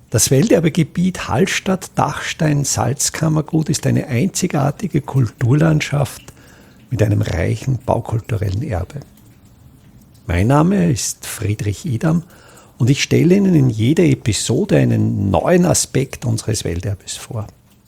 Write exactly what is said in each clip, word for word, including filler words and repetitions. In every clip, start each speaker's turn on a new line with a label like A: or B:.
A: Das Welterbegebiet Hallstatt-Dachstein-Salzkammergut ist eine einzigartige Kulturlandschaft mit einem reichen baukulturellen Erbe. Mein Name ist Friedrich Idam und ich stelle Ihnen in jeder Episode einen neuen Aspekt unseres Welterbes vor.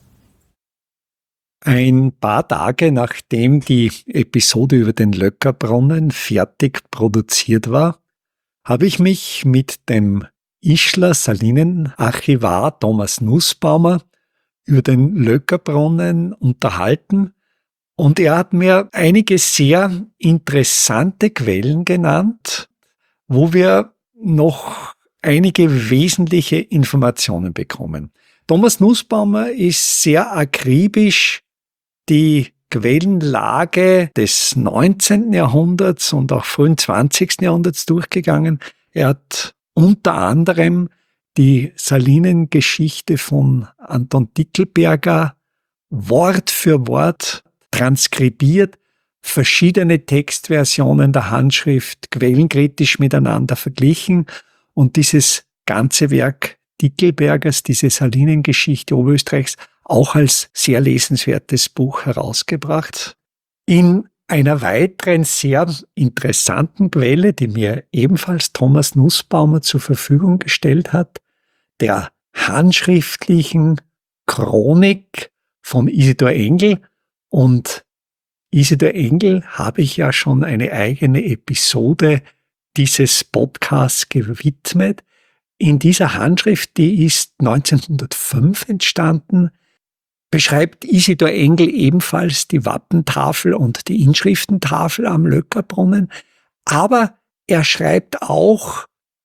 B: Ein paar Tage nachdem die Episode über den Löckerbrunnen fertig produziert war, habe ich mich mit dem Ischler Salinenarchivar Thomas Nussbaumer über den Löckerbrunnen unterhalten und er hat mir einige sehr interessante Quellen genannt, wo wir noch einige wesentliche Informationen bekommen. Thomas Nussbaumer ist sehr akribisch die Quellenlage des neunzehnten Jahrhunderts und auch frühen zwanzigsten Jahrhunderts durchgegangen. Er hat unter anderem die Salinengeschichte von Anton Dickelberger Wort für Wort transkribiert, verschiedene Textversionen der Handschrift quellenkritisch miteinander verglichen und dieses ganze Werk Dickelbergers, diese Salinengeschichte Oberösterreichs, auch als sehr lesenswertes Buch herausgebracht. In einer weiteren sehr interessanten Quelle, die mir ebenfalls Thomas Nussbaumer zur Verfügung gestellt hat, der handschriftlichen Chronik von Isidor Engel. Und Isidor Engel habe ich ja schon eine eigene Episode dieses Podcasts gewidmet. In dieser Handschrift, die ist neunzehnhundertfünf entstanden, beschreibt Isidor Engel ebenfalls die Wappentafel und die Inschriftentafel am Löckerbrunnen, aber er schreibt auch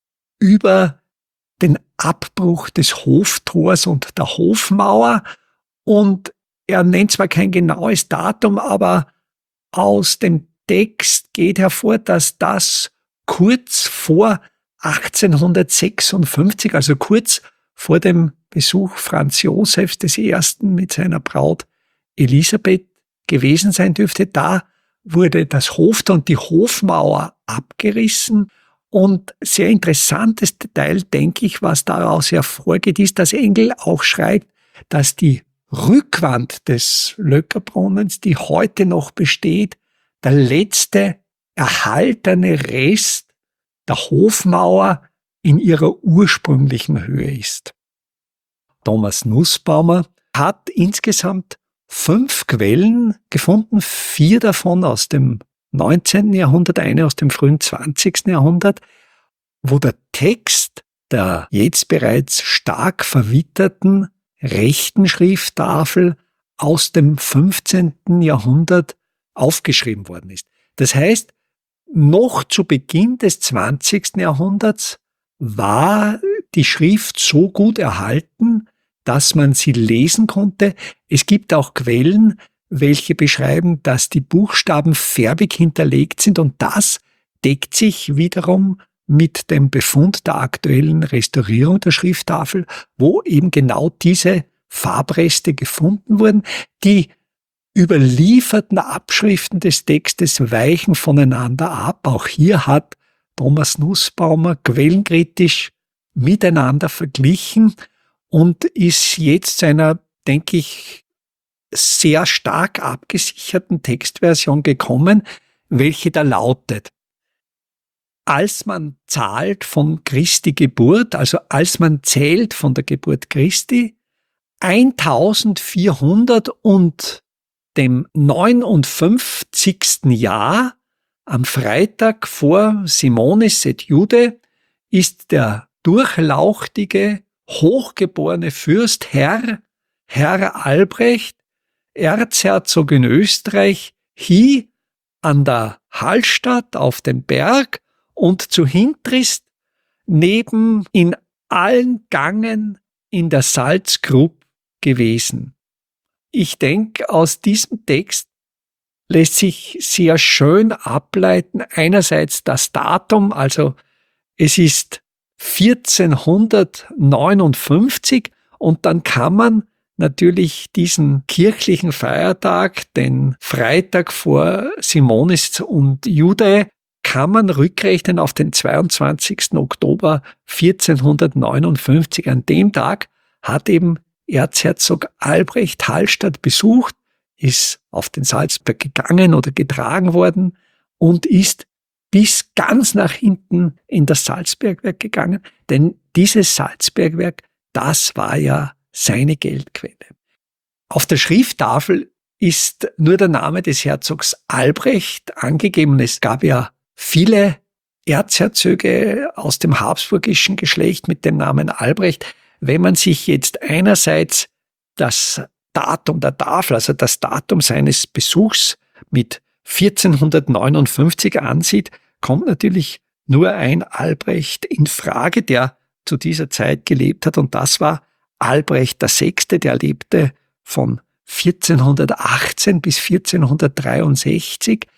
B: über den Abbruch des Hoftors und der Hofmauer und er nennt zwar kein genaues Datum, aber aus dem Text geht hervor, dass das kurz vor achtzehnhundertsechsundfünfzig, also kurz vor dem Besuch Franz Josephs des Ersten mit seiner Braut Elisabeth gewesen sein dürfte. Da wurde das Hoftor und die Hofmauer abgerissen. Und sehr interessantes Detail, denke ich, was daraus hervorgeht, ist, dass Engel auch schreibt, dass die Rückwand des Löckerbrunnens, die heute noch besteht, der letzte erhaltene Rest der Hofmauer in ihrer ursprünglichen Höhe ist. Thomas Nussbaumer hat insgesamt fünf Quellen gefunden, vier davon aus dem neunzehnten Jahrhundert, eine aus dem frühen zwanzigsten Jahrhundert, wo der Text der jetzt bereits stark verwitterten rechten Schrifttafel aus dem fünfzehnten Jahrhundert aufgeschrieben worden ist. Das heißt, noch zu Beginn des zwanzigsten Jahrhunderts war die Schrift so gut erhalten, dass man sie lesen konnte. Es gibt auch Quellen, welche beschreiben, dass die Buchstaben färbig hinterlegt sind und das deckt sich wiederum mit dem Befund der aktuellen Restaurierung der Schrifttafel, wo eben genau diese Farbreste gefunden wurden. Die überlieferten Abschriften des Textes weichen voneinander ab. Auch hier hat Thomas Nussbaumer quellenkritisch miteinander verglichen und ist jetzt zu einer, denke ich, sehr stark abgesicherten Textversion gekommen, welche da lautet: Als man zahlt von Christi Geburt, also als man zählt von der Geburt Christi, eintausendvierhundert und dem neunundfünfzigsten Jahr, am Freitag vor Simonis et Jude, ist der durchlauchtige, hochgeborene Fürst Herr, Herr Albrecht, Erzherzog in Österreich, hie an der Hallstatt auf dem Berg und zu Hintrist neben in allen Gangen in der Salzgrub gewesen. Ich denke, aus diesem Text lässt sich sehr schön ableiten, einerseits das Datum, also es ist vierzehnhundertneunundfünfzig und dann kann man natürlich diesen kirchlichen Feiertag, den Freitag vor Simonis und Jude, kann man rückrechnen auf den zweiundzwanzigsten Oktober vierzehnhundertneunundfünfzig. An dem Tag hat eben Erzherzog Albrecht Hallstatt besucht, ist auf den Salzberg gegangen oder getragen worden und ist bis ganz nach hinten in das Salzbergwerk gegangen, denn dieses Salzbergwerk, das war ja seine Geldquelle. Auf der Schrifttafel ist nur der Name des Herzogs Albrecht angegeben. Es gab ja viele Erzherzöge aus dem habsburgischen Geschlecht mit dem Namen Albrecht. Wenn man sich jetzt einerseits das Datum der Tafel, also das Datum seines Besuchs mit vierzehnhundertneunundfünfzig ansieht, kommt natürlich nur ein Albrecht in Frage, der zu dieser Zeit gelebt hat, und das war Albrecht der Sechste, der lebte von vierzehnhundertachtzehn bis vierzehnhundertdreiundsechzig.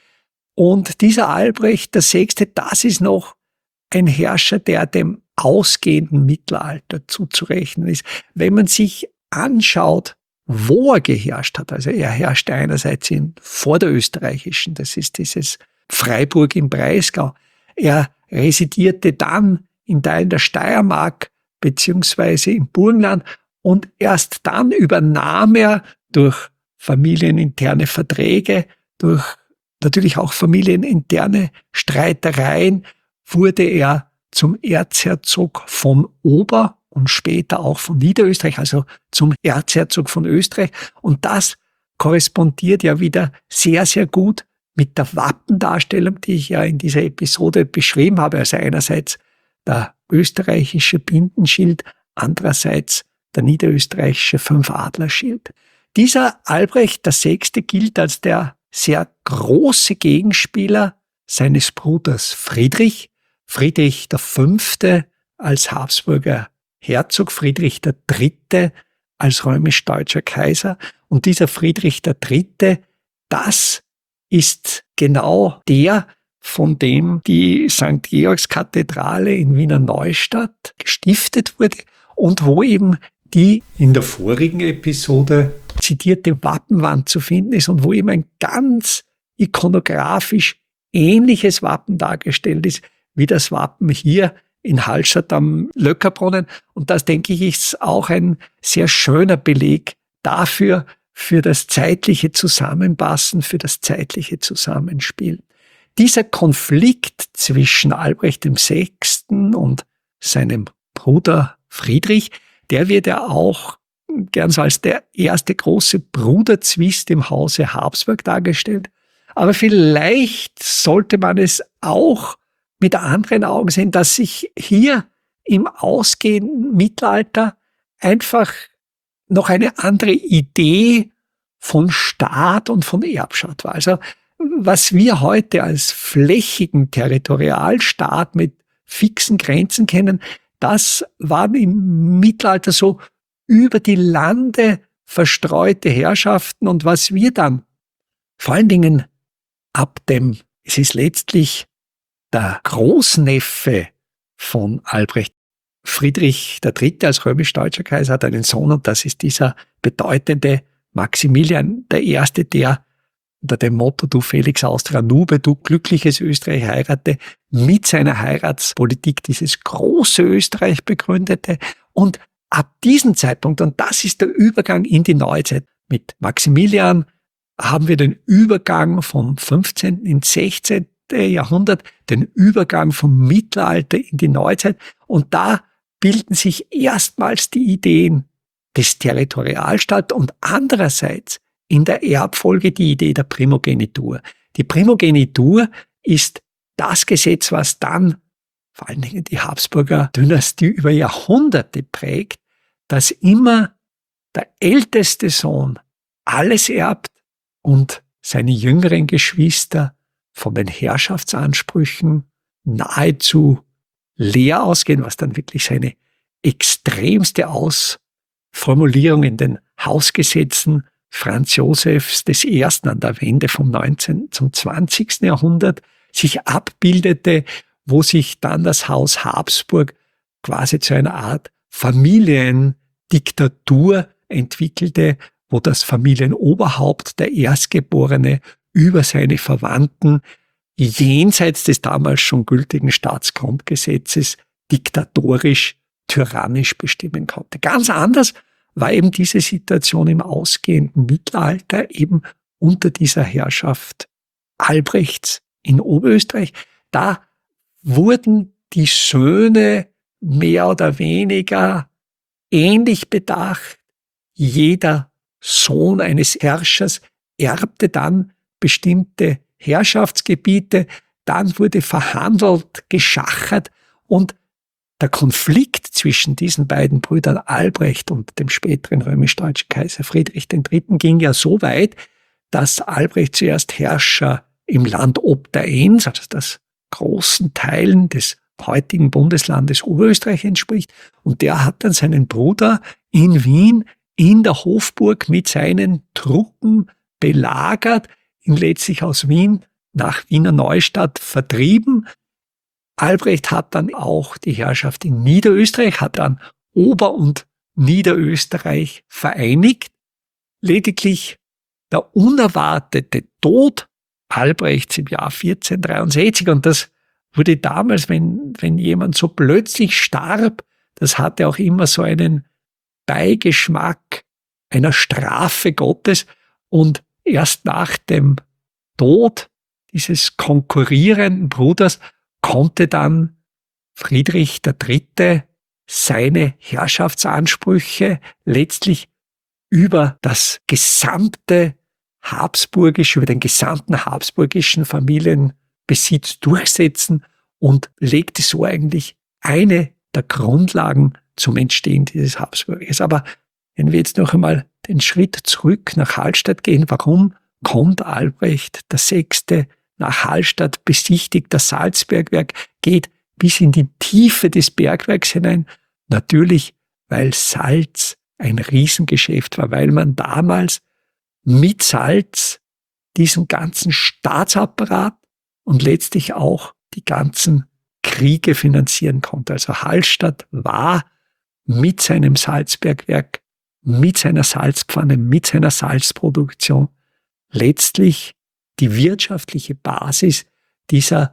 B: Und dieser Albrecht der Sechste, das ist noch ein Herrscher, der dem ausgehenden Mittelalter zuzurechnen ist. Wenn man sich anschaut, wo er geherrscht hat, also er herrschte einerseits in vorderösterreichischen, das ist dieses Freiburg im Breisgau. Er residierte dann in Teilen der Steiermark beziehungsweise im Burgenland, und erst dann übernahm er durch familieninterne Verträge, durch natürlich auch familieninterne Streitereien, wurde er zum Erzherzog von Ober- und später auch von Niederösterreich, also zum Erzherzog von Österreich. Und das korrespondiert ja wieder sehr, sehr gut mit der Wappendarstellung, die ich ja in dieser Episode beschrieben habe. Also einerseits der österreichische Bindenschild, andererseits der niederösterreichische Fünfadlerschild. Dieser Albrecht der Sechste gilt als der sehr große Gegenspieler seines Bruders Friedrich. Friedrich der Fünfte als Habsburger Herzog, Friedrich der Dritte als römisch-deutscher Kaiser. Und dieser Friedrich der Dritte, das ist genau der, von dem die Sankt Georgskathedrale in Wiener Neustadt gestiftet wurde und wo eben die in der vorigen Episode zitierte Wappenwand zu finden ist und wo eben ein ganz ikonografisch ähnliches Wappen dargestellt ist, wie das Wappen hier in Hallstatt am Löckerbrunnen. Und das, denke ich, ist auch ein sehr schöner Beleg dafür, für das zeitliche Zusammenpassen, für das zeitliche Zusammenspiel. Dieser Konflikt zwischen Albrecht dem Sechsten und seinem Bruder Friedrich, der wird ja auch gern so als der erste große Bruderzwist im Hause Habsburg dargestellt. Aber vielleicht sollte man es auch mit anderen Augen sehen, dass sich hier im ausgehenden Mittelalter einfach noch eine andere Idee von Staat und von Erbschaft war. Also was wir heute als flächigen Territorialstaat mit fixen Grenzen kennen, das waren im Mittelalter so über die Lande verstreute Herrschaften. Und was wir dann vor allen Dingen ab dem, es ist letztlich der Großneffe von Albrecht, Friedrich der Dritte als römisch-deutscher Kaiser, hat einen Sohn, und das ist dieser bedeutende Maximilian der Erste, der unter dem Motto Du Felix Austria Nube, du glückliches Österreich heirate, mit seiner Heiratspolitik dieses große Österreich begründete. Und ab diesem Zeitpunkt, und das ist der Übergang in die Neuzeit, mit Maximilian haben wir den Übergang vom fünfzehnten ins sechzehnten Jahrhundert, den Übergang vom Mittelalter in die Neuzeit. Und da bilden sich erstmals die Ideen des Territorialstaats und andererseits in der Erbfolge die Idee der Primogenitur. Die Primogenitur ist das Gesetz, was dann vor allen Dingen die Habsburger Dynastie über Jahrhunderte prägt, dass immer der älteste Sohn alles erbt und seine jüngeren Geschwister von den Herrschaftsansprüchen nahezu leer ausgehen, was dann wirklich seine extremste Ausformulierung in den Hausgesetzen Franz Josephs des Ersten an der Wende vom neunzehnten zum zwanzigsten Jahrhundert sich abbildete, wo sich dann das Haus Habsburg quasi zu einer Art Familiendiktatur entwickelte, wo das Familienoberhaupt, der Erstgeborene, über seine Verwandten jenseits des damals schon gültigen Staatsgrundgesetzes diktatorisch, tyrannisch bestimmen konnte. Ganz anders war eben diese Situation im ausgehenden Mittelalter, eben unter dieser Herrschaft Albrechts in Oberösterreich. Da wurden die Söhne mehr oder weniger ähnlich bedacht. Jeder Sohn eines Herrschers erbte dann bestimmte Herrschaftsgebiete, dann wurde verhandelt, geschachert und der Konflikt zwischen diesen beiden Brüdern Albrecht und dem späteren römisch-deutschen Kaiser Friedrich der Dritte ging ja so weit, dass Albrecht zuerst Herrscher im Land Ob der Enns, also das großen Teilen des heutigen Bundeslandes Oberösterreich entspricht, und der hat dann seinen Bruder in Wien in der Hofburg mit seinen Truppen belagert, ihn letztlich aus Wien nach Wiener Neustadt vertrieben. Albrecht hat dann auch die Herrschaft in Niederösterreich, hat dann Ober- und Niederösterreich vereinigt. Lediglich der unerwartete Tod Albrechts im Jahr vierzehntdreiundsechzig, und das wurde damals, wenn, wenn jemand so plötzlich starb, das hatte auch immer so einen Beigeschmack einer Strafe Gottes, und erst nach dem Tod dieses konkurrierenden Bruders konnte dann Friedrich der Dritte seine Herrschaftsansprüche letztlich über das gesamte habsburgische, über den gesamten habsburgischen Familienbesitz durchsetzen und legte so eigentlich eine der Grundlagen zum Entstehen dieses Habsburgers. Aber wenn wir jetzt noch einmal den Schritt zurück nach Hallstatt gehen, warum kommt Albrecht der Sechste nach Hallstatt, besichtigt das Salzbergwerk, geht bis in die Tiefe des Bergwerks hinein? Natürlich, weil Salz ein Riesengeschäft war, weil man damals mit Salz diesen ganzen Staatsapparat und letztlich auch die ganzen Kriege finanzieren konnte. Also Hallstatt war mit seinem Salzbergwerk, mit seiner Salzpfanne, mit seiner Salzproduktion letztlich die wirtschaftliche Basis dieser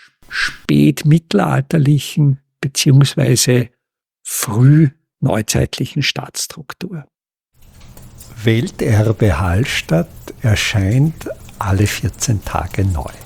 B: spätmittelalterlichen beziehungsweise frühneuzeitlichen Staatsstruktur.
A: Welterbe Hallstatt erscheint alle vierzehn Tage neu.